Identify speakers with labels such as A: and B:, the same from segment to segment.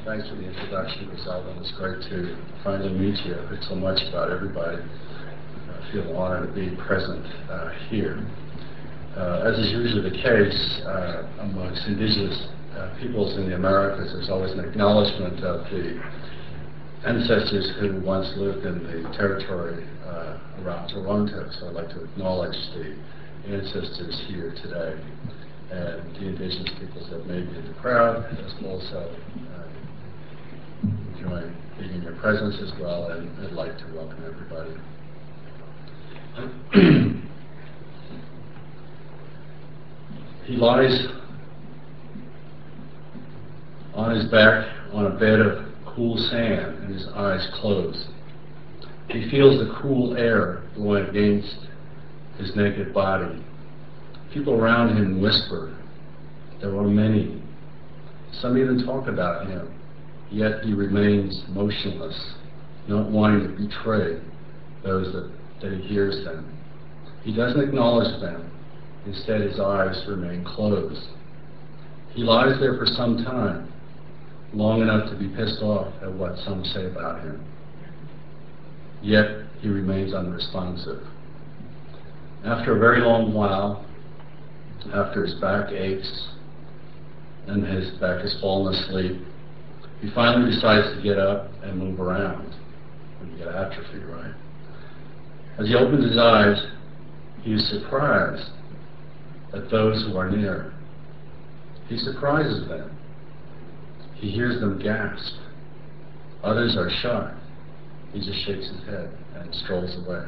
A: Thanks for the introduction, Griselda. It's great to finally meet you. I've heard so much about everybody. I feel honored to be present here. As is usually the case amongst indigenous peoples in the Americas, there's always an acknowledgement of the ancestors who once lived in the territory around Toronto. So I'd like to acknowledge the ancestors here today and the indigenous peoples that may be in the crowd, as also enjoying being in your presence as well, and I'd like to welcome everybody. He lies on his back on a bed of cool sand and his eyes closed. He feels the cool air blowing against his naked body. People around him whisper. There are many. Some even talk about him, yet he remains motionless, not wanting to betray those that he hears them. He doesn't acknowledge them. Instead, his eyes remain closed. He lies there for some time, long enough to be pissed off at what some say about him. Yet, he remains unresponsive. After a very long while, after his back aches and his back has fallen asleep, he finally decides to get up and move around. When you get atrophy, right? As he opens his eyes, he is surprised at those who are near. He surprises them. He hears them gasp. Others are shocked. He just shakes his head and strolls away.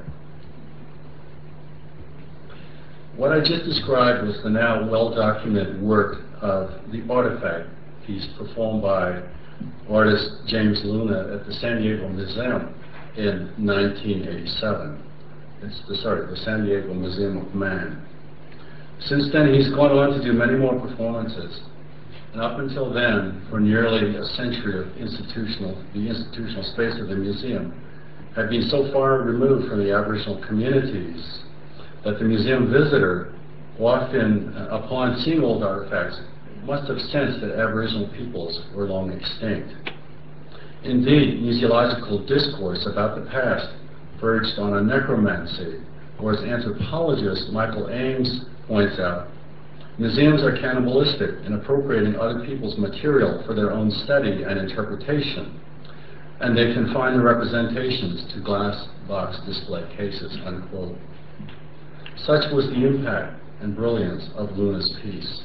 A: What I just described was the now well-documented work of the Artifact piece performed by artist James Luna at the San Diego Museum in 1987. It's the San Diego Museum of Man. Since then, he's gone on to do many more performances. And up until then, for nearly a century of the institutional space of the museum had been so far removed from the Aboriginal communities that the museum visitor, often upon seeing old artifacts, must have sensed that Aboriginal peoples were long extinct. Indeed, museological discourse about the past verged on a necromancy, or as anthropologist Michael Ames points out, museums are cannibalistic in appropriating other people's material for their own study and interpretation, and they confine the representations to glass box display cases, unquote. Such was the impact and brilliance of Luna's piece.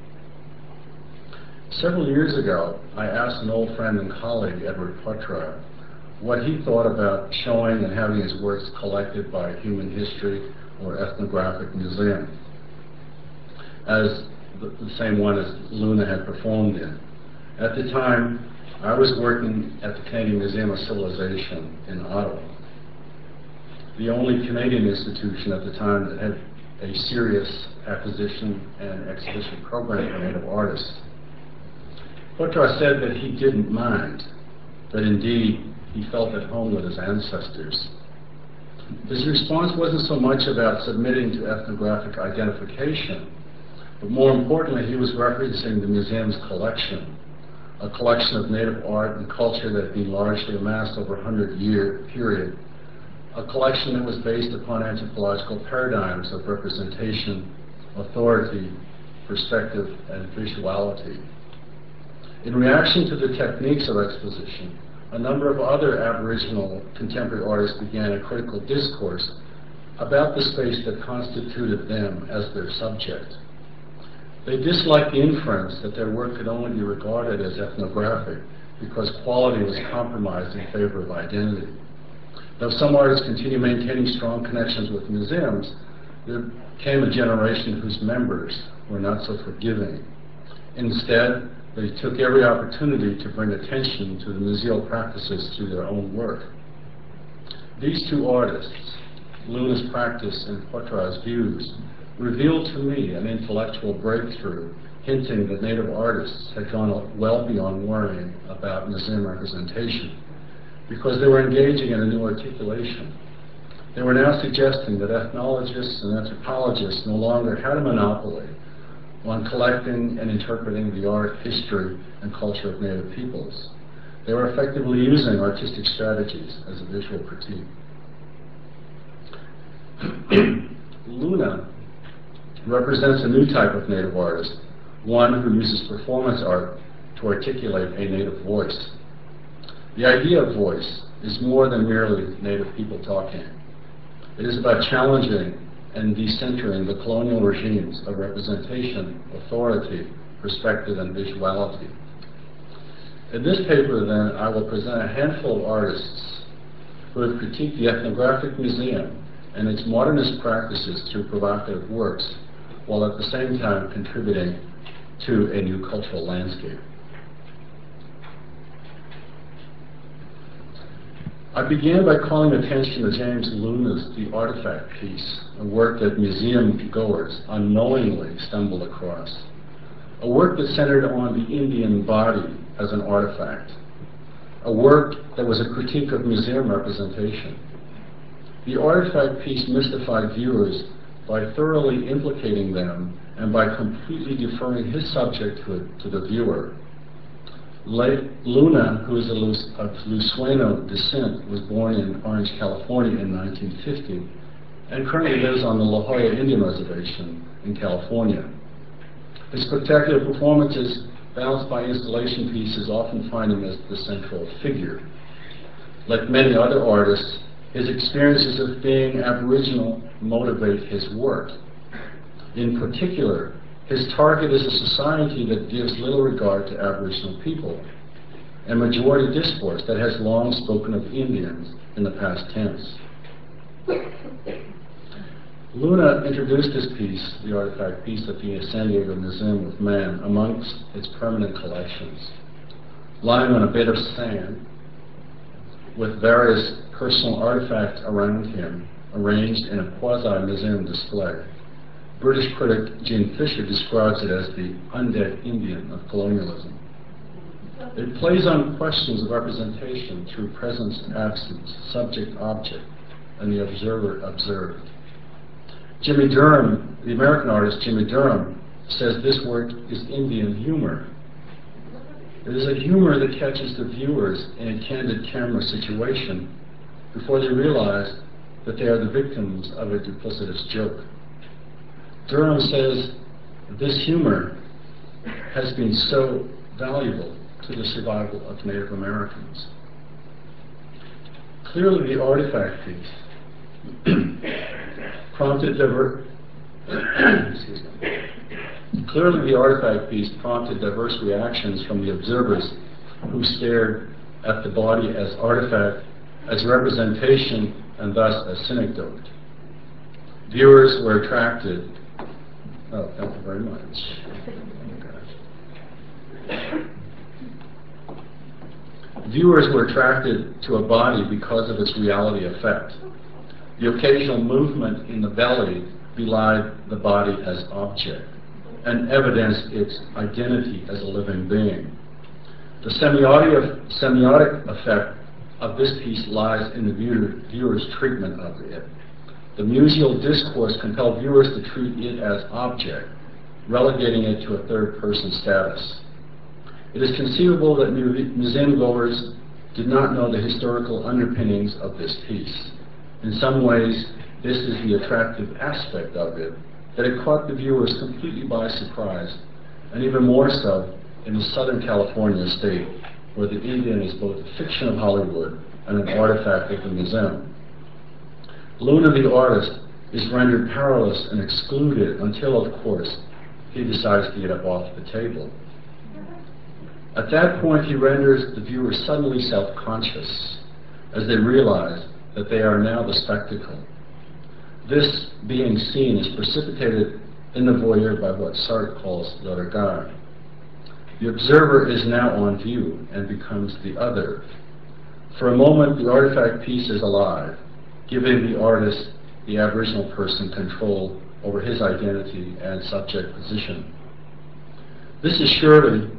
A: Several years ago, I asked an old friend and colleague, Edward Potra, what he thought about showing and having his works collected by a human history or ethnographic museum, as the same one as Luna had performed in. At the time, I was working at the Canadian Museum of Civilization in Ottawa, the only Canadian institution at the time that had a serious acquisition and exhibition program for Native artists. Potra said that he didn't mind, that indeed he felt at home with his ancestors. His response wasn't so much about submitting to ethnographic identification, but more importantly, he was referencing the museum's collection, a collection of Native art and culture that had been largely amassed over a 100-year period, a collection that was based upon anthropological paradigms of representation, authority, perspective, and visuality. In reaction to the techniques of exposition, a number of other Aboriginal contemporary artists began a critical discourse about the space that constituted them as their subject. They disliked the inference that their work could only be regarded as ethnographic because quality was compromised in favor of identity. Though some artists continue maintaining strong connections with museums, there came a generation whose members were not so forgiving. Instead, they took every opportunity to bring attention to the museal practices through their own work. These two artists, Luna's practice and Potra's views, revealed to me an intellectual breakthrough, hinting that Native artists had gone well beyond worrying about museum representation, because they were engaging in a new articulation. They were now suggesting that ethnologists and anthropologists no longer had a monopoly on collecting and interpreting the art, history, and culture of Native peoples. They were effectively using artistic strategies as a visual critique. Luna represents a new type of Native artist, one who uses performance art to articulate a Native voice. The idea of voice is more than merely Native people talking. It is about challenging and decentering the colonial regimes of representation, authority, perspective, and visuality. In this paper, then, I will present a handful of artists who have critiqued the Ethnographic Museum and its modernist practices through provocative works, while at the same time contributing to a new cultural landscape. I began by calling attention to James Luna's The Artifact piece, a work that museum goers unknowingly stumbled across. A work that centered on the Indian body as an artifact. A work that was a critique of museum representation. The Artifact piece mystified viewers by thoroughly implicating them and by completely deferring his subjecthood to the viewer. Luna, who is of Lusueno descent, was born in Orange, California in 1950 and currently lives on the La Jolla Indian Reservation in California. His spectacular performances, balanced by installation pieces, often find him as the central figure. Like many other artists, his experiences of being Aboriginal motivate his work. In particular, his target is a society that gives little regard to Aboriginal people, and majority discourse that has long spoken of Indians in the past tense. Luna introduced his piece, the Artifact piece, at the San Diego Museum of Man amongst its permanent collections. Lying on a bed of sand, with various personal artifacts around him, arranged in a quasi-museum display, British critic Gene Fisher describes it as the undead Indian of colonialism. It plays on questions of representation through presence, absence, subject-object, and the observer-observed. Jimmy Durham, the American artist Jimmy Durham, says this work is Indian humor. It is a humor that catches the viewers in a candid camera situation before they realize that they are the victims of a duplicitous joke. Durham says this humor has been so valuable to the survival of Native Americans. Clearly, the Artifact piece prompted diverse reactions from the observers who stared at the body as artifact, as representation, and thus as synecdoche. Viewers were attracted. Oh, thank you very much. Viewers were attracted to a body because of its reality effect. The occasional movement in the belly belied the body as object and evidenced its identity as a living being. The semiotic effect of this piece lies in the viewer's treatment of it. The museal discourse compelled viewers to treat it as object, relegating it to a third-person status. It is conceivable that museum goers did not know the historical underpinnings of this piece. In some ways, this is the attractive aspect of it, that it caught the viewers completely by surprise, and even more so in the Southern California state, where the Indian is both a fiction of Hollywood and an artifact of the museum. Luna, the artist, is rendered powerless and excluded until, of course, he decides to get up off the table. At that point, he renders the viewer suddenly self-conscious, as they realize that they are now the spectacle. This being seen is precipitated in the voyeur by what Sartre calls le regard. The observer is now on view and becomes the other. For a moment, the Artifact piece is alive, giving the artist, the Aboriginal person, control over his identity and subject position. This is surely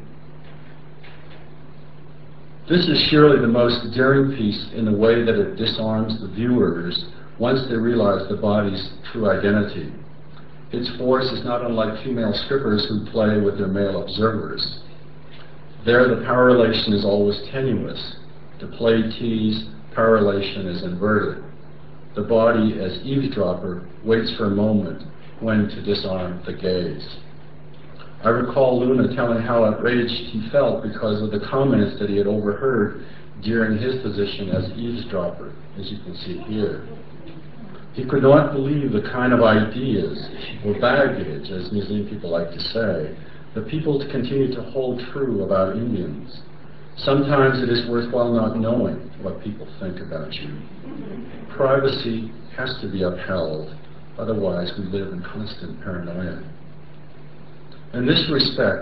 A: the most daring piece in the way that it disarms the viewers once they realize the body's true identity. Its force is not unlike female strippers who play with their male observers. There, the power relation is always tenuous. To play tease, power relation is inverted. The body, as eavesdropper, waits for a moment when to disarm the gaze. I recall Luna telling how outraged he felt because of the comments that he had overheard during his position as eavesdropper, as you can see here. He could not believe the kind of ideas, or baggage, as museum people like to say, that people continue to hold true about Indians. Sometimes it is worthwhile not knowing what people think about you. Privacy has to be upheld, otherwise we live in constant paranoia. In this respect,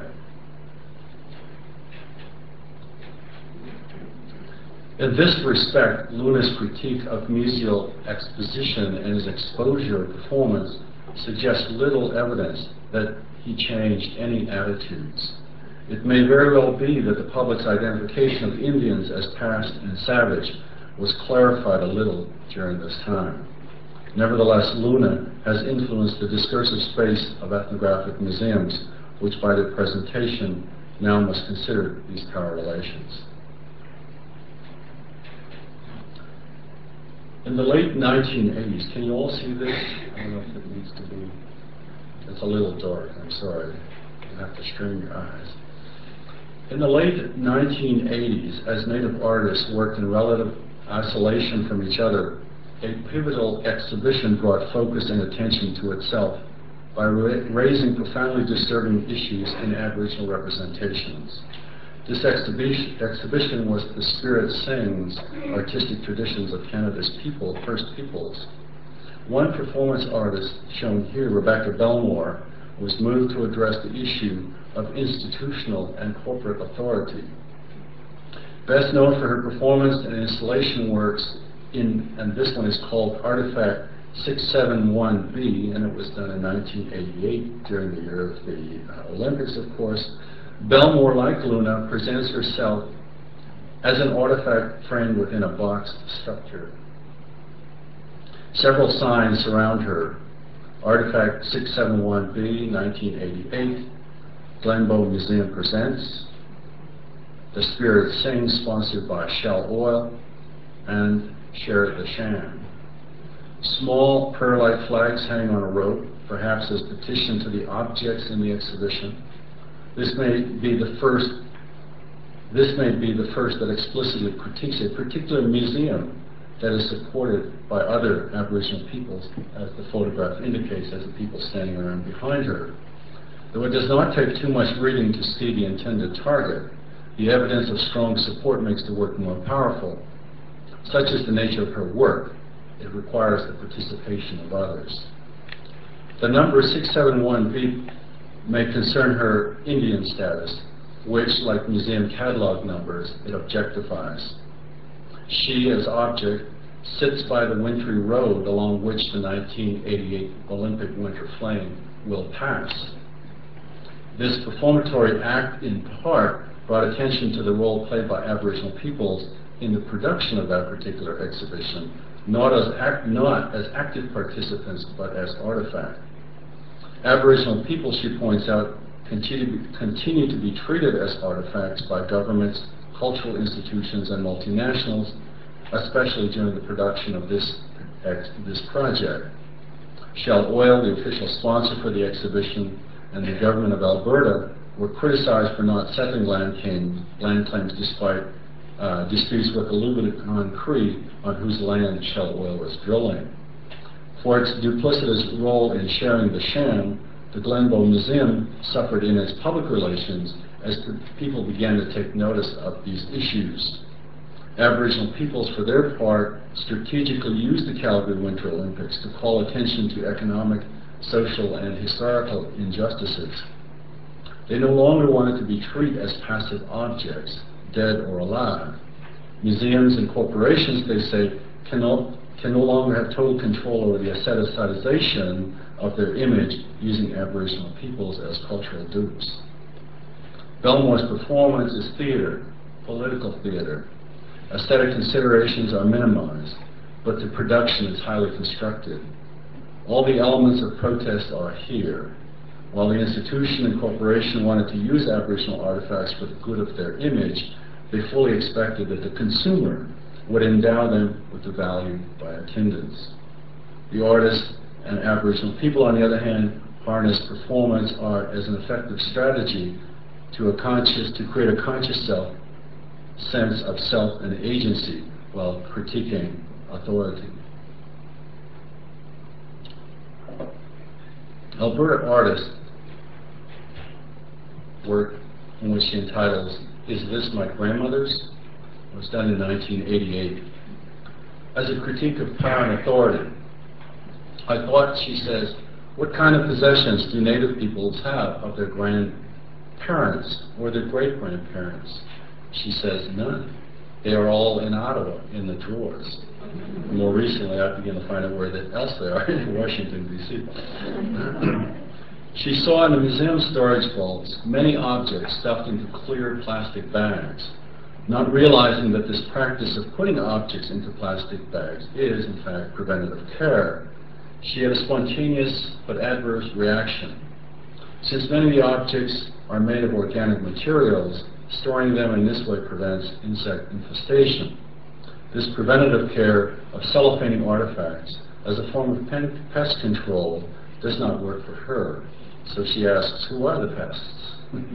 A: Luna's critique of museal exposition and his exposure performance suggests little evidence that he changed any attitudes. It may very well be that the public's identification of Indians as past and savage was clarified a little during this time. Nevertheless, Luna has influenced the discursive space of ethnographic museums, which by their presentation now must consider these power relations. In the late 1980s, can you all see this? I don't know if it needs to be, it's a little dark, I'm sorry. You have to strain your eyes. In the late 1980s, as Native artists worked in relative isolation from each other, a pivotal exhibition brought focus and attention to itself by raising profoundly disturbing issues in Aboriginal representations. This exhibition was The Spirit Sings, Artistic Traditions of Canada's First Peoples. One performance artist, shown here, Rebecca Belmore, was moved to address the issue of institutional and corporate authority. Best known for her performance and installation works and this one is called Artifact 671B, and it was done in 1988 during the year of the Olympics, of course. Belmore, like Luna, presents herself as an artifact framed within a boxed structure. Several signs surround her. Artifact 671B, 1988, Glenbow Museum presents, The Spirit Sings, sponsored by Shell Oil, and Share the Sham. Small pearl-like flags hang on a rope, perhaps as petition to the objects in the exhibition. This may be the first that explicitly critiques a particular museum that is supported by other Aboriginal peoples, as the photograph indicates, as the people standing around behind her. Though it does not take too much reading to see the intended target, the evidence of strong support makes the work more powerful. Such is the nature of her work. It requires the participation of others. The number 671B may concern her Indian status, which, like museum catalog numbers, it objectifies. She, as object, sits by the wintry road along which the 1988 Olympic winter flame will pass. This performatory act, in part, brought attention to the role played by Aboriginal peoples in the production of that particular exhibition, not as active participants, but as artifact. Aboriginal people, she points out, continue to be treated as artifacts by governments, cultural institutions, and multinationals, especially during the production of this project. Shell Oil, the official sponsor for the exhibition, and the government of Alberta were criticized for not settling land claims despite disputes with the Lubicon Cree on whose land Shell Oil was drilling. For its duplicitous role in sharing the sham, the Glenbow Museum suffered in its public relations as people began to take notice of these issues. Aboriginal peoples, for their part, strategically used the Calgary Winter Olympics to call attention to economic, social, and historical injustices. They no longer wanted to be treated as passive objects, dead or alive. Museums and corporations, they say, can no longer have total control over the aestheticization of their image using Aboriginal peoples as cultural dupes. Belmore's performance is theater, political theater. Aesthetic considerations are minimized, but the production is highly constructed. All the elements of protest are here. While the institution and corporation wanted to use Aboriginal artifacts for the good of their image, they fully expected that the consumer would endow them with the value by attendance. The artists and Aboriginal people, on the other hand, harness performance art as an effective strategy to create a conscious sense of self and agency while critiquing authority. Alberta artist work, in which she entitles, "Is This My Grandmother's?" was done in 1988. As a critique of power and authority, I thought, she says, what kind of possessions do Native peoples have of their grandparents or their great-grandparents? She says, none. They are all in Ottawa, in the drawers. More recently, I began to find out where else they are, in Washington, D.C. She saw in the museum storage vaults many objects stuffed into clear plastic bags, not realizing that this practice of putting objects into plastic bags is, in fact, preventative care. She had a spontaneous but adverse reaction. Since many of the objects are made of organic materials, storing them in this way prevents insect infestation. This preventative care of cellophaning artifacts as a form of pest control does not work for her. So she asks, who are the pests?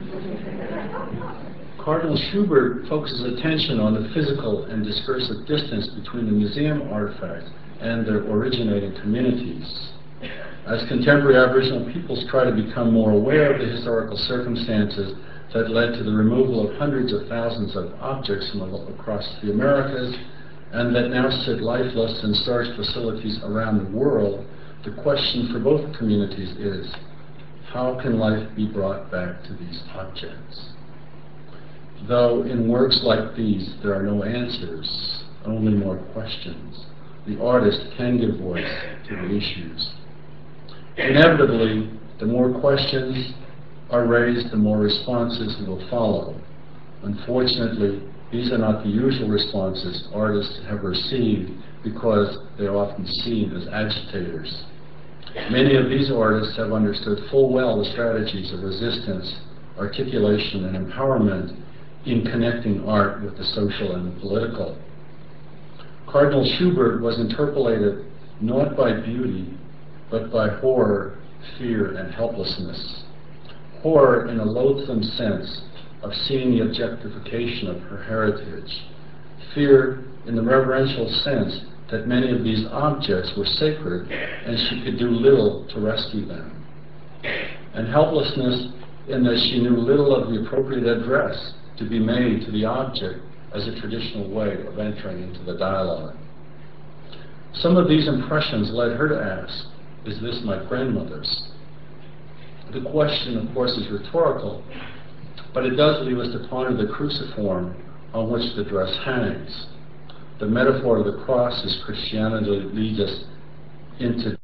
A: Cardinal Schubert focuses attention on the physical and discursive distance between the museum artifacts and their originating communities. As contemporary Aboriginal peoples try to become more aware of the historical circumstances that led to the removal of hundreds of thousands of objects from across the Americas, and that now sit lifeless in storage facilities around the world, the question for both communities is, how can life be brought back to these objects? Though in works like these there are no answers, only more questions, the artist can give voice to the issues. Inevitably, the more questions are raised, the more responses will follow. Unfortunately, these are not the usual responses artists have received because they are often seen as agitators. Many of these artists have understood full well the strategies of resistance, articulation, and empowerment in connecting art with the social and the political. Cardinal Schubert was interpolated not by beauty, but by horror, fear, and helplessness. Horror in a loathsome sense of seeing the objectification of her heritage. Fear in the reverential sense that many of these objects were sacred and she could do little to rescue them. And helplessness in that she knew little of the appropriate address to be made to the object as a traditional way of entering into the dialogue. Some of these impressions led her to ask, is this my grandmother's? The question, of course, is rhetorical, but it does leave us to ponder the cruciform on which the dress hangs. The metaphor of the cross as Christianity leads us into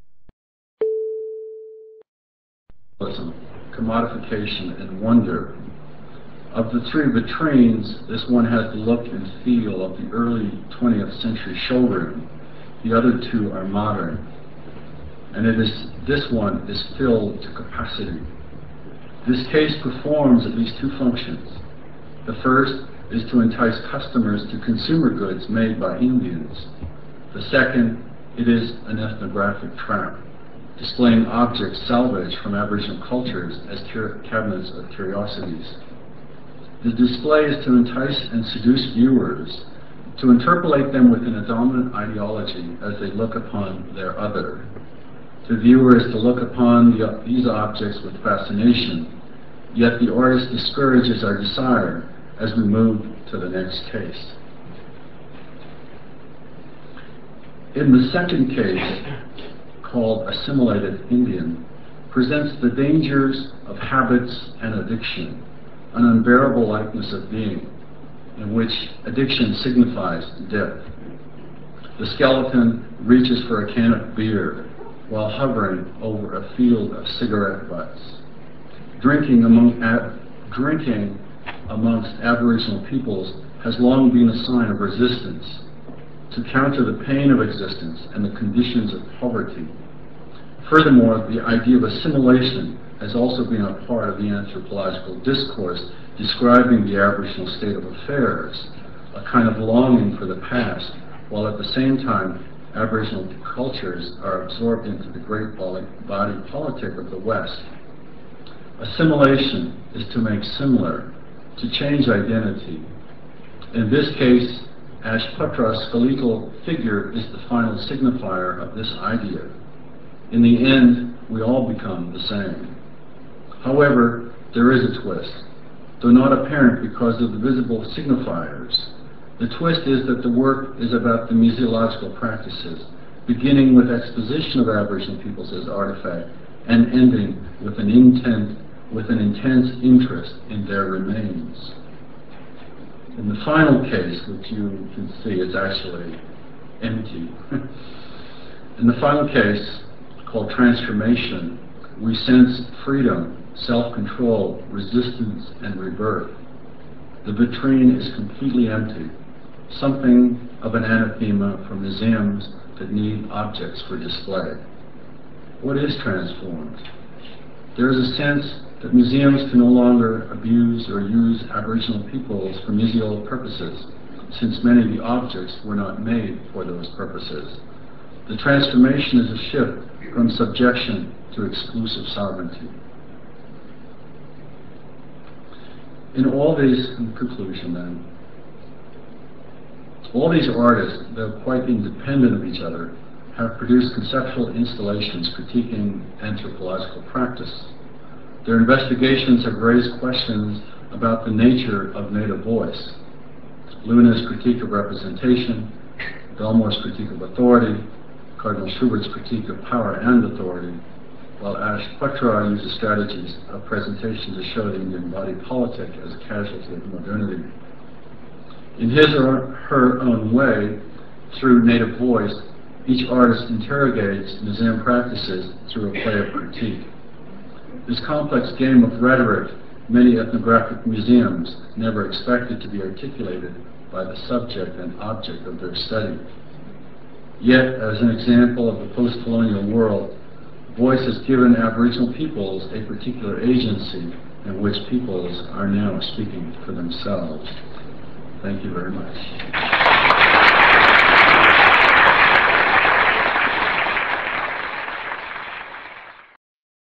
A: commodification and wonder. Of the three vitrines, this one has the look and feel of the early 20th century showroom. The other two are modern. And this one is filled to capacity. This case performs at least two functions. The first is to entice customers to consumer goods made by Indians. The second, it is an ethnographic trap, displaying objects salvaged from Aboriginal cultures as cabinets of curiosities. The display is to entice and seduce viewers, to interpolate them within a dominant ideology as they look upon their other. The viewer is to look upon these objects with fascination, yet the artist discourages our desire as we move to the next case. In the second case, called Assimilated Indian, presents the dangers of habits and addiction, an unbearable likeness of being, in which addiction signifies death. The skeleton reaches for a can of beer while hovering over a field of cigarette butts. Drinking amongst Aboriginal peoples has long been a sign of resistance to counter the pain of existence and the conditions of poverty. Furthermore, the idea of assimilation has also been a part of the anthropological discourse describing the Aboriginal state of affairs, a kind of longing for the past, while at the same time Aboriginal cultures are absorbed into the great body politic of the West. Assimilation is to make similar, to change identity. In this case, Ashputra's skeletal figure is the final signifier of this idea. In the end, we all become the same. However, there is a twist, though not apparent because of the visible signifiers. The twist is that the work is about the museological practices, beginning with exposition of Aboriginal peoples as artifact and ending with an intense interest in their remains. In the final case, which you can see is actually empty, in the final case, called transformation, we sense freedom, self-control, resistance, and rebirth. The vitrine is completely empty, something of an anathema for museums that need objects for display. What is transformed? There is a sense that museums can no longer abuse or use Aboriginal peoples for museal purposes, since many of the objects were not made for those purposes. The transformation is a shift from subjection to exclusive sovereignty. In conclusion then, all these artists, though quite independent of each other, have produced conceptual installations critiquing anthropological practice. Their investigations have raised questions about the nature of native voice. Luna's critique of representation, Belmore's critique of authority, Cardinal Schubert's critique of power and authority, while Ashputra uses strategies of presentation to show the Indian body politic as a casualty of modernity. In his or her own way, through native voice, each artist interrogates museum practices through a play of critique. This complex game of rhetoric, many ethnographic museums never expected to be articulated by the subject and object of their study. Yet, as an example of the post-colonial world, voice has given Aboriginal peoples a particular agency in which peoples are now speaking for themselves. Thank you very much.